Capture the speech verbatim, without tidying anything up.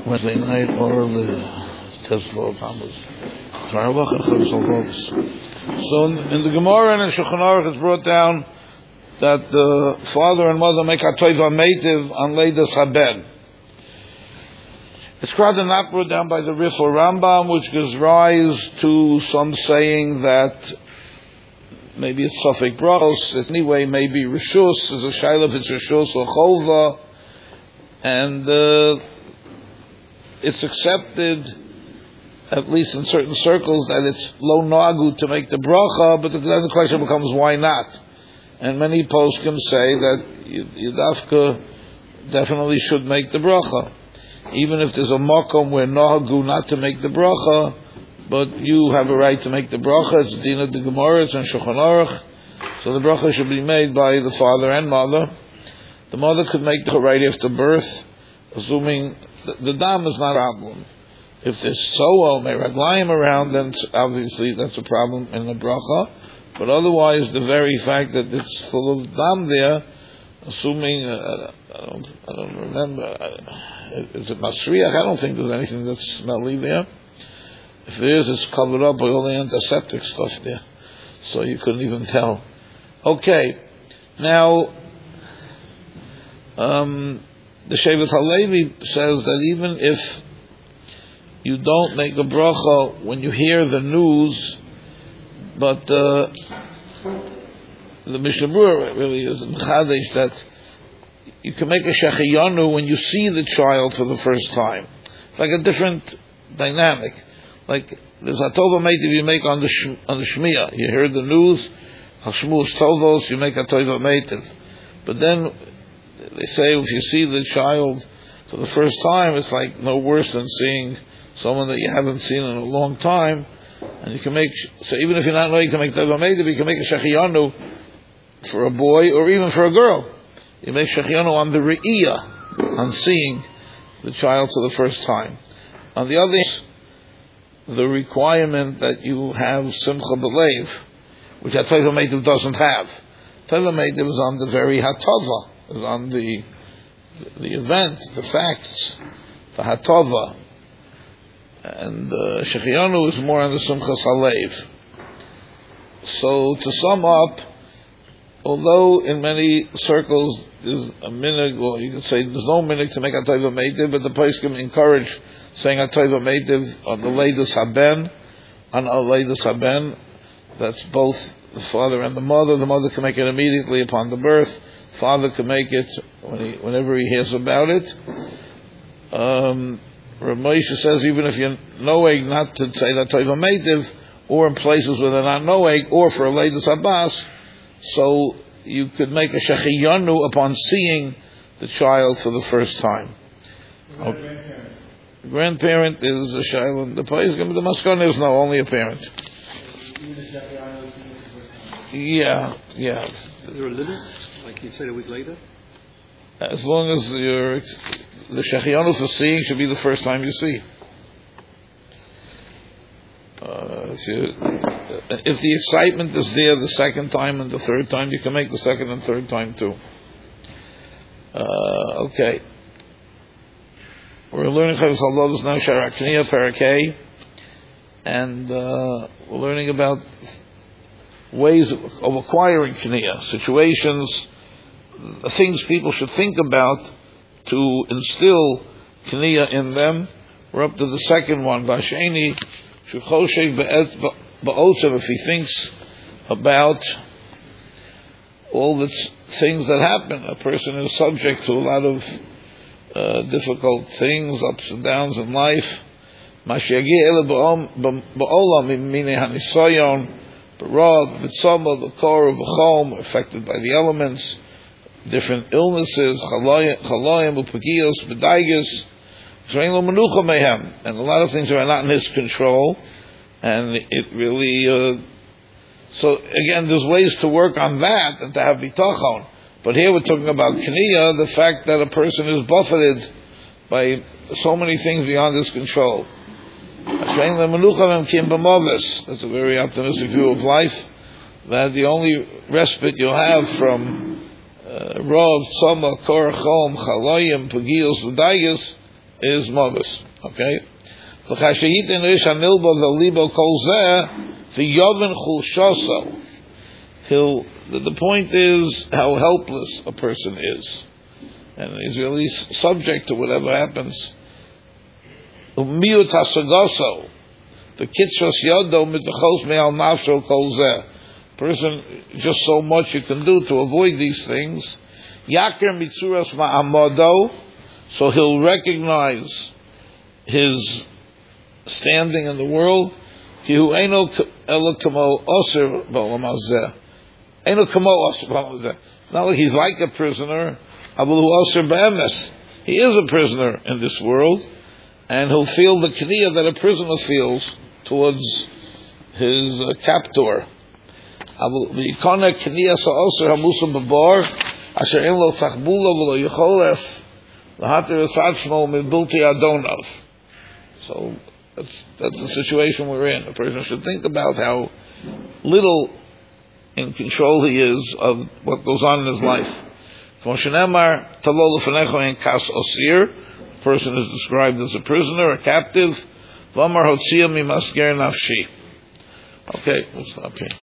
Wednesday night or the test for Thomas. So in the Gemara and in Shulchan Aruch it's brought down that the father and mother make a toiva meitiv on Leidas Haben. It's rather not brought down by the Rif or Rambam, which gives rise to some saying that maybe it's Safek Brachos, anyway, maybe Rishus, is a Shaila if it's Rishus or Cholva, and uh, it's accepted, at least in certain circles, that it's lo nagu to make the bracha, but then the question becomes, why not? And many poskim say that Yudafka definitely should make the bracha. Even if there's a makom where nahagu not to make the bracha, but you have a right to make the bracha, it's din of the Gemara, it's in Shulchan Aruch, so the bracha should be made by the father and mother. The mother could make the right after birth, assuming the, the dam is not a problem. If there's soa, meraglayim around, then obviously that's a problem in the bracha. But otherwise, the very fact that it's full of dam there, assuming, uh, I, don't, I don't remember, uh, is it masriach? I don't think there's anything that's smelly there. If there is, it's covered up by all the antiseptic stuff there. So you couldn't even tell. Okay, now, um, the Shevet HaLevi says that even if you don't make a bracha when you hear the news, but uh, the Mishnah Berurah really is in Chadesh that you can make a shechiyanu when you see the child for the first time. It's like a different dynamic. Like there's a tova meitiv you make on the sh- on the shmiyah. You heard the news, hashmus tovos, you make a tova meitiv. But then they say if you see the child for the first time, it's like no worse than seeing someone that you haven't seen in a long time. And you can make, so even if you're not knowing to make tova meitiv, you can make a shechiyanu for a boy or even for a girl. You make shechiyanu on the re'iyah, on seeing the child for the first time. On the other hand, the requirement that you have simcha b'leiv, which a tova meitiv doesn't have. Tova meitiv is on the very hatova, is on the the event, the facts, the hatova. And uh, shechiyanu is more on the simchas haleiv. So to sum up, although in many circles there's a minhag, or you could say there's no minhag to make a tova meitiv, but the poskim encourage saying a tova meitiv on the leidas haben, on a leidas haben. That's both the father and the mother. The mother can make it immediately upon the birth. Father can make it when he, whenever he hears about it. Um, Rav Moshe says even if you're knowing not to say that tova meitiv, or in places where they're not knowing, or for a leidas abbas, so you could make a shechiyanu upon seeing the child for the first time. Okay. The grandparent is a child. The place, the maskana is no, only a parent. Yeah, yeah. Is there a limit? Like you said a week later? As long as you're, the shechiyanu for seeing should be the first time you see. Uh, if, you, if the excitement is there the second time and the third time, you can make the second and third time too. Uh, okay. We're learning Chavos Halodus now, Sharak Kniya, Parakeh, and uh, we're learning about ways of, of acquiring Kniya, situations, things people should think about to instill Kniya in them. We're up to the second one, Basheni, if he thinks about all the things that happen. A person is subject to a lot of uh, difficult things, ups and downs in life. Affected by the elements, different illnesses, and a lot of things are not in his control, and it really uh, so again there's ways to work on that and to have bitachon, but here we're talking about kniya, the fact that a person is buffeted by so many things beyond his control. That's a very optimistic view of life, that the only respite you'll have from Rav, Tzama, Korachom, Chalayim, Pagiyos, V'dayos is Mavis. Okay? V'chashayit in Rish HaMilbo v'libo kol zeh v'yoven chulshoso. He'll, the, the point is how helpless a person is. And he's really subject to whatever happens. U'miyut hasagoso. The kitzros yodo mitachos me'al nafsho kol zeh. Person, just so much you can do to avoid these things. Yakir mitzuras ma'amodo. So he'll recognize his standing in the world. Kihu eino elo kamo oser b'olam hazeh. Eino kamo oser b'olam hazeh. Not like he's like a prisoner. Abalu oser b'emes. He is a prisoner in this world, and he'll feel the kniyah that a prisoner feels towards his uh, captor. V'yikona kniyah sa'oser hamusam b'bar asher en lo tachbula v'lo yicholes l'hater esatzmo mibulti adonav. So that's that's the situation we're in. A person should think about how little in control he is of what goes on in his life. A person is described as a prisoner, a captive. Okay, we'll stop here.